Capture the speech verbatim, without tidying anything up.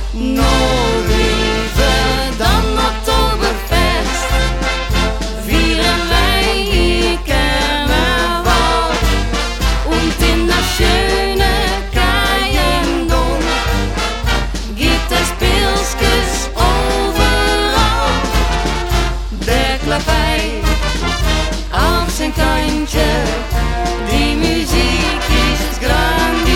Nog liever dan Oktoberfest vieren wij hier Karneval. Und in der schöne Kajendom gibt es Pilskes overal. Der Klappei auf zijn kantje, die muziek is grandioos.